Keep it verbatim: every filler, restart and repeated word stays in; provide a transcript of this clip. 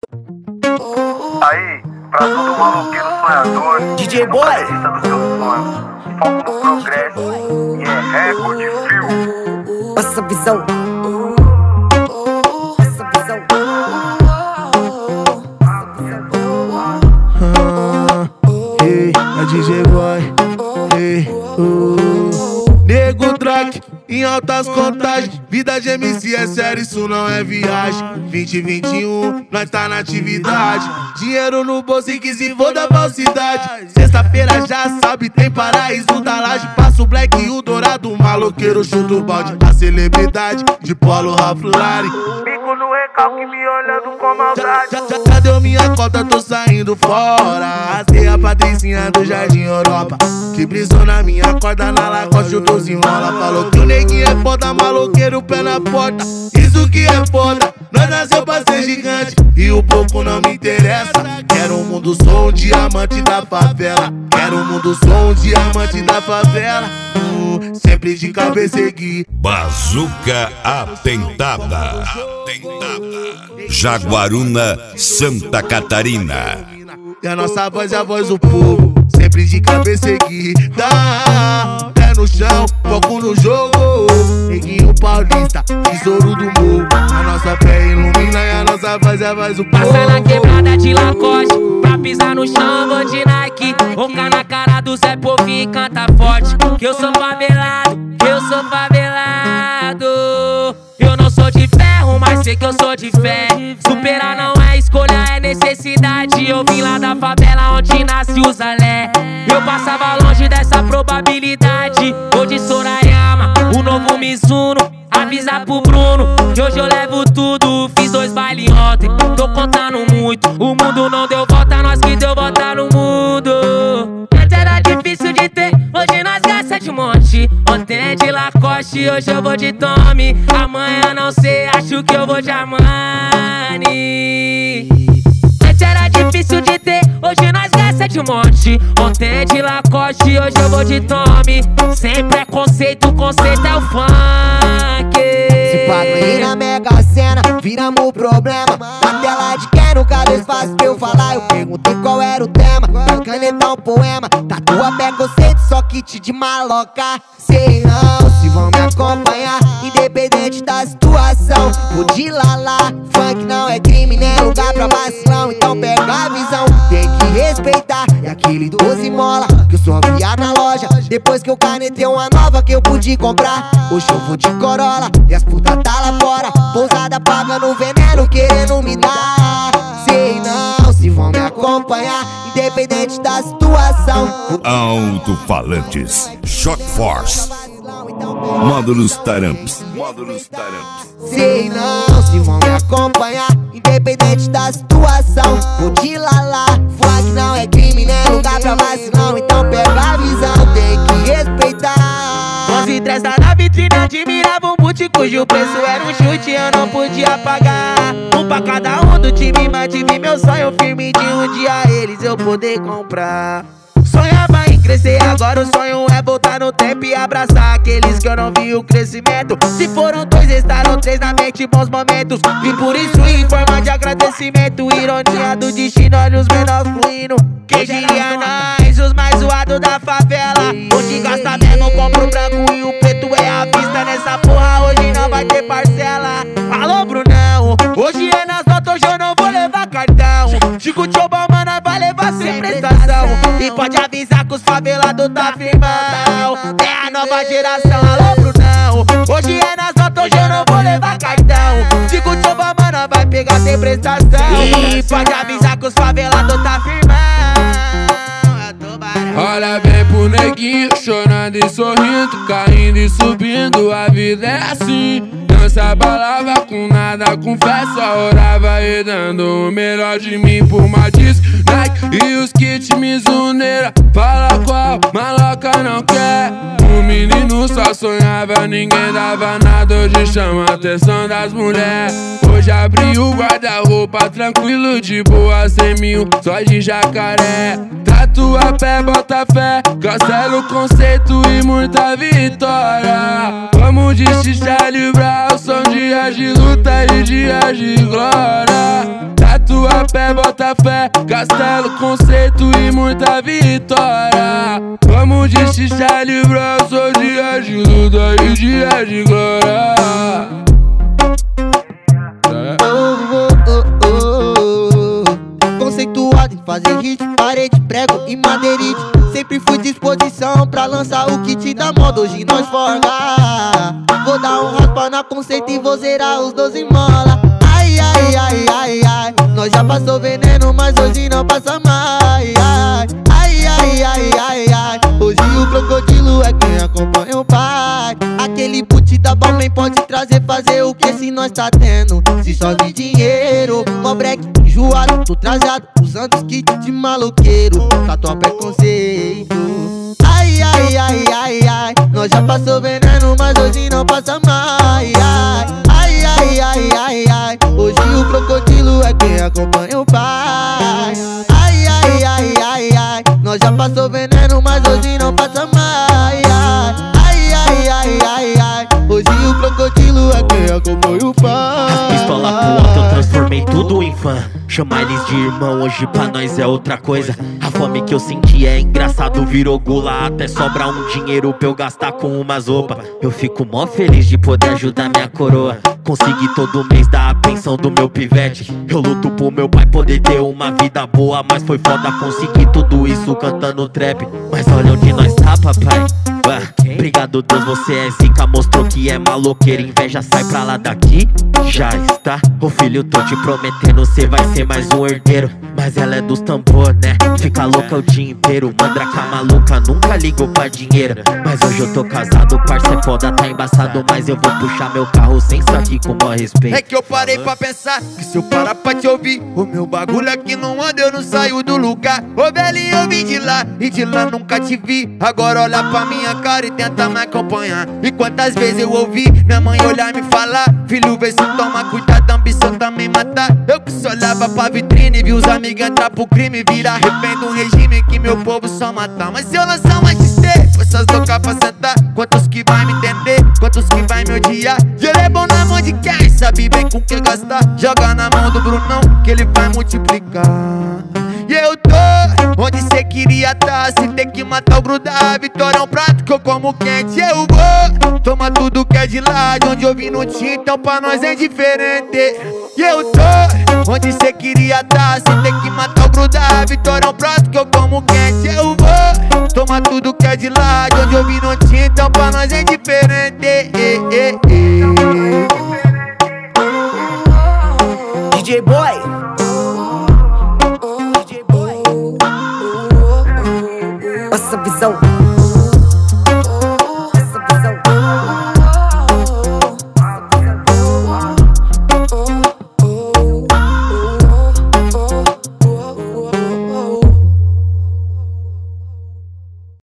Aí, pra todo maloqueiro sonhador, D J Boy, acredita nos seus sonhos, foco no progresso, e é recorde fio. passa a visão. Passa a visão. Ah, hey, é D J Boy, hey, uh. Nego Track, em altas contagens. Vida de M C é sério, isso não é viagem. Vinte e vinte e um, nós tá na atividade. Dinheiro no bolso e que se for da falsidade. Sexta-feira já sabe, tem paraíso da laje. Passa o black e o dourado, o maloqueiro chuta o balde. A celebridade de Polo Raflari. Bico no recalque me olhando com maldade. Já, já, já deu minha cota, tô saindo fora. Arrastei a patricinha do Jardim Europa, que brisou na minha corda, na Lacoste o doze enrola. Falou que o neguinho é foda, maloqueiro, pé na porta. Isso que é foda, nós nasceu pra ser gigante e o pouco não me interessa. Quero um mundo, sou um diamante da favela. Quero um mundo, sou um diamante da favela. uh, Sempre de cabeça erguida. Bazuca Atentada, Jaguaruna, Santa Catarina. E a nossa voz é a voz do povo, sempre de cabeça erguida. Pé no chão, foco no jogo. Neguinho paulista, tesouro do morro. A nossa fé ilumina e a nossa voz é a voz do povo. Passa na quebrada de Lacoste, pra pisar no chão vou de Nike. Ronca na cara do Zé Povinho e canta forte. Que eu sou favelado, que eu sou favelado. Eu não sou de ferro, mas sei que eu sou de fé. Superar não é escolha, é necessidade. Eu vim lá da favela onde nasce o Zalé. Eu passava longe dessa probabilidade. Vou de Sorayama, o novo Mizuno. Avisa pro Bruno que hoje eu levo tudo. Fiz dois bailes ontem, tô contando muito. O mundo não deu volta, nós que deu volta no mundo. Antes era difícil de ter, hoje nós gasta de monte. Ontem é de Lacoste, hoje eu vou de Tommy. Amanhã não sei, acho que eu vou de Armani. Antes era difícil de ter, hoje nós gasta de monte. Ontem é de Lacoste, hoje eu vou de Tommy. Sem preconceito, o conceito é o funk. Se paga aí na Mega Sena, viramos o problema. Na tela de quem nunca deu espaço pra eu falar, eu perguntei qual era o tema. Pra canetar um poema, tatua preconceito, só kit de maloca. Sei não, se vão me acompanhar, independente da situação. Vou de lalá, funk não é crime, nem lugar pra vacilão. Então pega a visão, tem que respeitar. É aquele doze mola, que eu só via na loja. Depois que eu canetei uma nova que eu pude comprar. Hoje eu vou de Corolla, e as putas tá lá fora. Pousada pagando veneno, querendo me dar. Sei não, se vão me acompanhar, independente da situação. Alto-falantes, Shock Force, Módulos Taramps, Módulos Taramps. Sei não, se vão me acompanhar, independente da situação. Vou de lalá, funk não é crime, nem lugar pra vacilão. Então pega a visão, tem que respeitar. Onze três tá na vitrine, admirava um boot cujo preço era um chute, eu não podia pagar. Um pra cada um do time, mantive meu sonho firme de um dia eles eu poder comprar. Sonhava em crescer, agora o sonho é voltar no tempo e abraçar aqueles que eu não vi o crescimento. Se foram dois, estaram três na mente, bons momentos. E por isso em forma de agradecimento, ironia do destino, olha os menores fluindo. Quem diria nós, os mais zoados da favela. Onde gasta mesmo, compra o branco e o preto é à vista. Nessa porra hoje não vai ter parcela. Alô Brunão, hoje é nas notas, hoje eu não vou levar cartão. Chico Tchobal, mano, vai levar sem prestação. E pode avisar que os favelados tá firmão. É a nova geração, alô Brunão. Hoje é nas notas, hoje eu não vou levar cartão. Chico Tchobal, mano, vai pegar sem prestação. E pode avisar que os favelados tá firmão. Olha bem pro neguinho, chorando e sorrindo, caindo e subindo, a vida é assim. Não se abalava com nada, com fé, só orava e dando o melhor de mim por uma disc, Nike e os kits Mizuneira. Fala qual, maloca não quer. O menino só sonhava, ninguém dava nada. Hoje chama a atenção das mulheres. Hoje abri o guarda-roupa tranquilo, de boa, cem mil, só de jacaré. Tatua pé, bota fé, cancela o conceito e muita vitória. Vamos de Charlie Brown, são dias de luta e dias de glória. Tatua pé, bota fé, castelo, conceito e muita vitória. Vamos de xixa livre, eu sou dia de luta e dia de glória. Conceituado em fazer hit, parede, prego e madeirite. Sempre fui disposição pra lançar o kit da moda, hoje nós forga. Vou dar um raspa na conceito e vou zerar os doze mola. Ai, ai, ai, ai, ai, nós já passou veneno, mas hoje não passa mais. Ai, ai, ai, ai, ai, ai, hoje o crocodilo é quem acompanha o pai. Aquele boot da Balmain pode trazer, fazer o que se nós tá tendo. Se só de dinheiro, mó break enjoado, tô trajado, usando os kits de maloqueiro. Tatuar preconceito. Ai, ai, ai, ai, ai, nós já passou veneno, mas hoje não passa mais. Ai, ai, ai, ai, ai, ai, hoje o crocodilo é quem acompanha o pai. Ai, ai, ai, ai, ai, nós já passou veneno, mas hoje não passa mais. Ai, ai, ai, ai, ai, hoje o crocodilo é quem acompanha o pai. As pistolas pro alto eu transformei tudo em fã. Chamar eles de irmão hoje pra nós é outra coisa. A fome que eu senti é engraçado, virou gula. Até sobra um dinheiro pra eu gastar com umas roupas. Eu fico mó feliz de poder ajudar minha coroa. Consegui todo mês dar a pensão do meu pivete. Eu luto pro meu pai poder ter uma vida boa, mas foi foda conseguir tudo isso cantando trap. Mas olha onde nós tá, papai. Ué, obrigado Deus, você é zica, mostrou que é maloqueiro. Inveja sai pra lá daqui, já está. Ô filho, tô te prometendo, cê vai ser mais um herdeiro. Mas ela é dos tambor, né? Fica louca o dia inteiro. Mandraca maluca, nunca ligou pra dinheiro. Mas hoje eu tô casado, parça é foda, tá embaçado. Mas eu vou puxar meu carro sem saque com maior respeito. É que eu parei pra pensar que se eu parar pra te ouvir, o meu bagulho aqui não anda, eu não saio do lugar. Ô velhinho, eu vim de lá e de lá nunca te vi. Agora olha pra minha cara e tenta me acompanhar. E quantas vezes eu ouvi minha mãe olhar e me falar: filho, vê se toma cuidado, a ambição também matar. Eu que só olhava pra vitrine, vi os amigos entrar pro crime, virar refém de um regime que meu povo só matar. Mas se eu lançar um S C, essas loucas pra sentar, quantos que vai me entender, quantos que vai me odiar? E ele é bom na mão de quem sabe bem com que gastar. Joga na mão do Brunão que ele vai multiplicar. E eu tô onde cê queria tá, se tem que matar ou grudar. Vitória é um prato que eu como quente, eu vou toma tudo que é de lá. De onde eu vim não tinha, então pra nós é diferente. E eu tô onde cê queria tá, se tem que matar ou grudar. Vitória é um prato que eu como quente, eu vou toma tudo que é de lá. De onde eu vim não tinha, então pra nós é diferente. E, e, e. D J Boy, D J Boy, essa visão.